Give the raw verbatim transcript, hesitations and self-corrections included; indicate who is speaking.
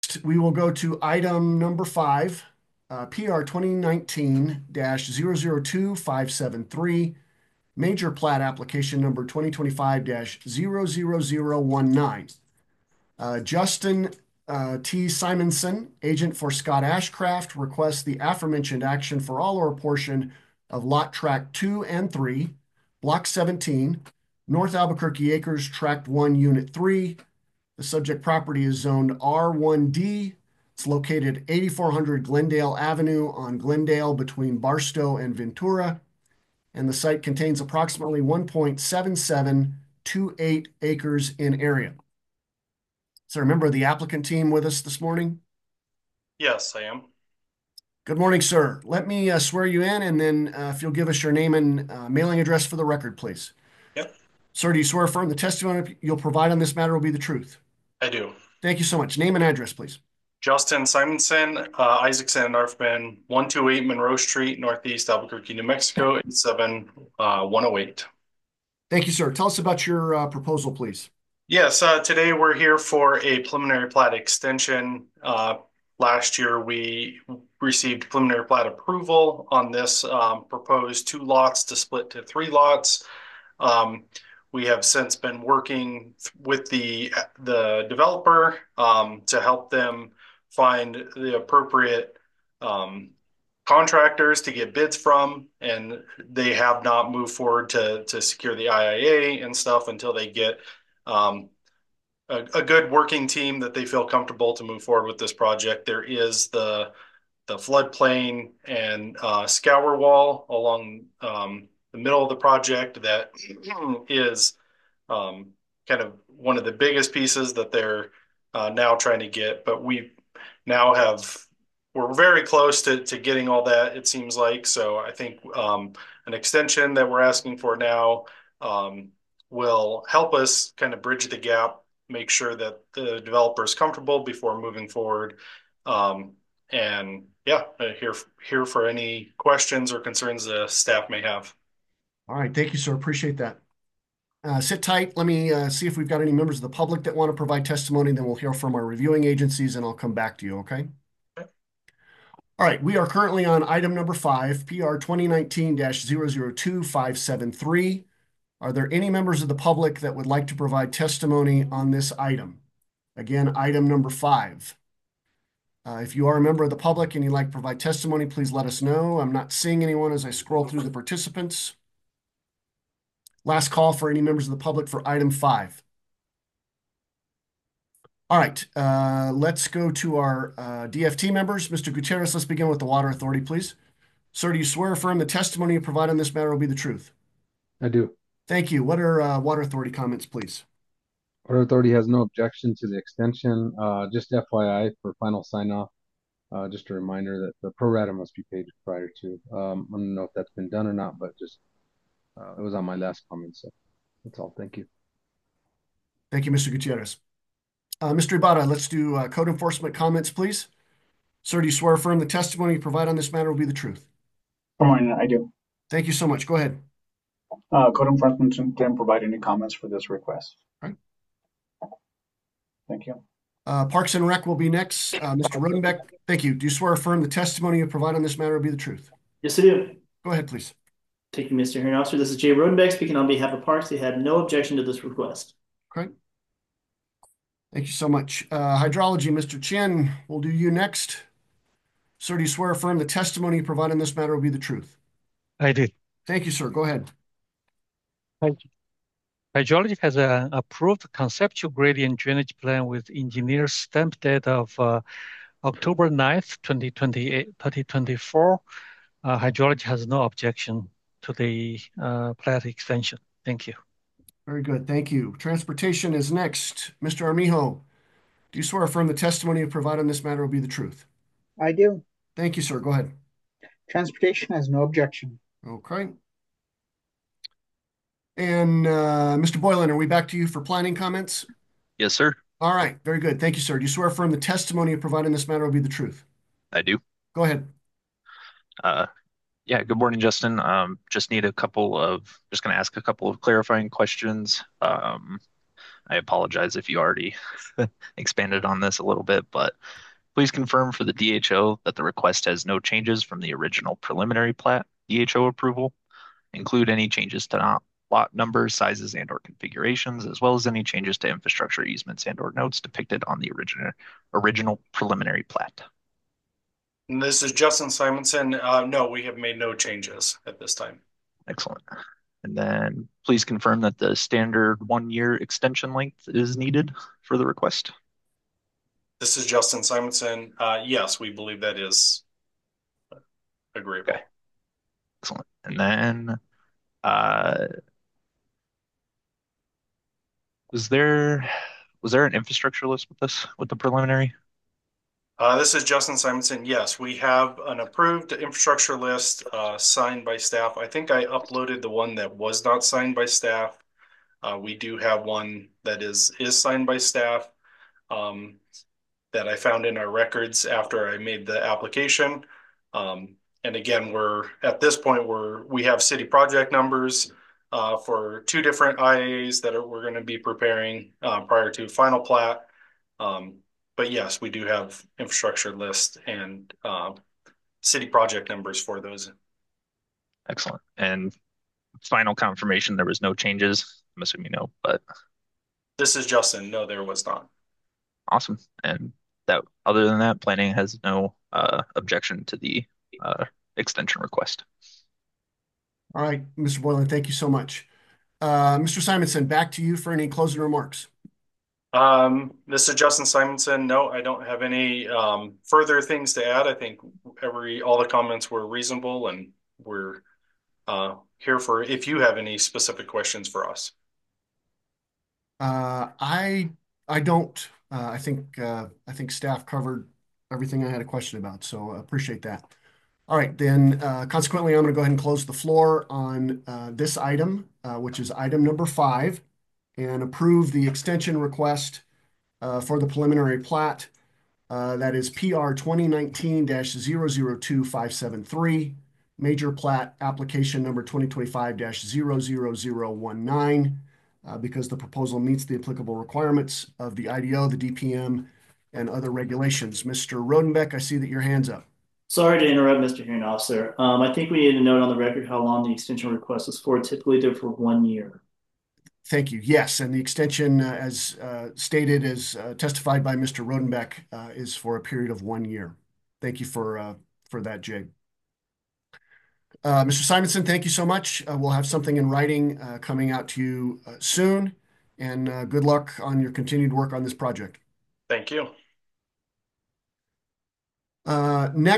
Speaker 1: Next, we will go to item number five, uh, P R twenty nineteen dash zero zero two five seven three, major plat application number twenty twenty-five dash zero zero zero one nine. Uh, Justin uh, T. Simonson, agent for Scott Ashcraft, requests the aforementioned action for all or a portion of lot tract two and three, block seventeen, North Albuquerque Acres, tract one, unit three. The subject property is zoned R one D. It's located eighty-four hundred Glendale Avenue on Glendale between Barstow and Ventura. And the site contains approximately one point seven seven two eight acres in area. Is there a member of the applicant team with us this morning?
Speaker 2: Yes, I am.
Speaker 1: Good morning, sir. Let me uh, swear you in, and then uh, if you'll give us your name and uh, mailing address for the record, please.
Speaker 2: Yep,
Speaker 1: Sir, do you swear affirm the testimony you'll provide on this matter will be the truth?
Speaker 2: I do.
Speaker 1: Thank you so much. Name and address, please.
Speaker 2: Justin Simonson, uh, Isaacson and Arfman, one two eight Monroe Street, Northeast Albuquerque, New Mexico, eight seven one oh eight.
Speaker 1: Thank you, sir. Tell us about your uh, proposal, please.
Speaker 2: Yes, uh, today we're here for a preliminary plat extension. Uh, last year we received preliminary plat approval on this um, proposed two lots to split to three lots. Um, we have since been working with the the developer um, to help them find the appropriate um, contractors to get bids from, and they have not moved forward to to secure the I I A and stuff until they get um, a, a good working team that they feel comfortable to move forward with this project. There is the the floodplain and uh, scour wall along um, the middle of the project that is um, kind of one of the biggest pieces that they're uh, now trying to get. But we now have we're very close to, to getting all that, it seems like. So I think um, an extension that we're asking for now um, will help us kind of bridge the gap, make sure that the developer is comfortable before moving forward. Um, and yeah, here here for any questions or concerns the staff may have.
Speaker 1: All right. Thank you, sir. Appreciate that. Uh, sit tight. Let me uh, see if we've got any members of the public that want to provide testimony. Then we'll hear from our reviewing agencies, and I'll come back to you, okay? All right. We are currently on item number five, P R twenty nineteen dash zero zero two five seven three. Are there any members of the public that would like to provide testimony on this item? Again, item number five. Uh, if you are a member of the public and you'd like to provide testimony, please let us know. I'm not seeing anyone as I scroll through the participants. Last call for any members of the public for item five. All right, uh, let's go to our uh, D F T members. Mister Gutierrez, let's begin with the Water Authority, please. Sir, do you swear or affirm the testimony you provide on this matter will be the truth?
Speaker 3: I do.
Speaker 1: Thank you. What are uh, Water Authority comments, please?
Speaker 3: Water Authority has no objection to the extension. Uh, just F Y I for final sign off. Uh, just a reminder that the pro rata must be paid prior to. Um, I don't know if that's been done or not, but just uh, it was on my last comment. So that's all. Thank you.
Speaker 1: Thank you, Mister Gutierrez. Uh, Mister Ibarra, let's do uh, code enforcement comments, please. Sir, do you swear or affirm the testimony you provide on this matter will be the truth?
Speaker 4: Good morning, I do.
Speaker 1: Thank you so much. Go ahead.
Speaker 4: Uh, Code enforcement didn't provide any comments for this request.
Speaker 1: All right.
Speaker 4: Thank you.
Speaker 1: Uh, Parks and Rec will be next. Uh, Mister Rodenbeck, thank you. Do you swear or affirm the testimony you provide on this matter will be the truth?
Speaker 5: Yes, I do.
Speaker 1: Go ahead, please.
Speaker 5: Thank you, Mister Hearing Officer. This is Jay Rodenbeck speaking on behalf of Parks. They have no objection to this request.
Speaker 1: Okay. Thank you so much. Uh, hydrology, Mister Chen, we'll do you next. Sir, do you swear or affirm the testimony you provide on this matter will be the truth?
Speaker 6: I did.
Speaker 1: Thank you, sir. Go ahead.
Speaker 6: Hydrologic has an approved conceptual gradient drainage plan with engineer stamp date of uh, October ninth, twenty twenty-eight, twenty twenty-four. Uh, Hydrology has no objection to the uh, plat extension. Thank you.
Speaker 1: Very good. Thank you. Transportation is next. Mister Armijo, do you swear or affirm the testimony you provide on this matter will be the truth?
Speaker 7: I do.
Speaker 1: Thank you, sir. Go ahead.
Speaker 7: Transportation has no objection.
Speaker 1: Okay. And uh, Mister Boylan, are we back to you for planning comments?
Speaker 8: Yes, sir.
Speaker 1: All right. Very good. Thank you, sir. Do you swear or affirm the testimony you provide in this matter will be the truth?
Speaker 8: I do.
Speaker 1: Go ahead.
Speaker 8: Uh, yeah, good morning, Justin. Um, just need a couple of, just going to ask a couple of clarifying questions. Um, I apologize if you already expanded on this a little bit, but please confirm for the D H O that the request has no changes from the original preliminary plat D H O approval. Include any changes to not lot numbers, sizes, and or configurations, as well as any changes to infrastructure easements and or notes depicted on the original original preliminary plat.
Speaker 2: And this is Justin Simonson. Uh, no, we have made no changes at this time.
Speaker 8: Excellent. And then please confirm that the standard one-year extension length is needed for the request.
Speaker 2: This is Justin Simonson. Uh, yes, we believe that is agreeable.
Speaker 8: Okay. Excellent. And then uh, was there was there an infrastructure list with this with the preliminary?
Speaker 2: Uh, this is Justin Simonson. Yes, we have an approved infrastructure list uh, signed by staff. I think I uploaded the one that was not signed by staff. Uh, we do have one that is is signed by staff um, that I found in our records after I made the application. Um, and again, we're at this point we're we have city project numbers uh, for two different I A As that are, we're going to be preparing uh, prior to final plat. Um, but yes, we do have infrastructure list and uh, city project numbers for those.
Speaker 8: Excellent. And final confirmation, there was no changes. I'm assuming no, but
Speaker 2: This is Justin. No, there was not.
Speaker 8: awesome. And that other than that, planning has no uh, objection to the uh, extension request.
Speaker 1: All right, Mister Boylan, thank you so much. Uh, Mister Simonson, back to you for any closing remarks.
Speaker 2: Um, this is Justin Simonson. No, I don't have any um, further things to add. I think every all the comments were reasonable, and we're uh, here for if you have any specific questions for us.
Speaker 1: Uh, I I don't. Uh, I think uh, I think staff covered everything I had a question about, so I appreciate that. All right, then uh, consequently, I'm going to go ahead and close the floor on uh, this item, uh, which is item number five, and approve the extension request uh, for the preliminary plat. Uh, that is P R twenty nineteen dash zero zero two five seven three, major plat application number twenty twenty-five dash zero zero zero one nine, uh, because the proposal meets the applicable requirements of the I D O, the D P M, and other regulations. Mister Rodenbeck, I see that your hand's up.
Speaker 5: Sorry to interrupt, Mister Hearing Officer. Um, I think we need to note on the record how long the extension request is for. Typically, they're for one year.
Speaker 1: Thank you. Yes, and the extension, uh, as uh, stated, as uh, testified by Mister Rodenbeck, uh, is for a period of one year. Thank you for uh, for that, Jay. Uh, Mister Simonson, thank you so much. Uh, we'll have something in writing uh, coming out to you uh, soon, and uh, good luck on your continued work on this project.
Speaker 2: Thank you.
Speaker 1: Uh, next.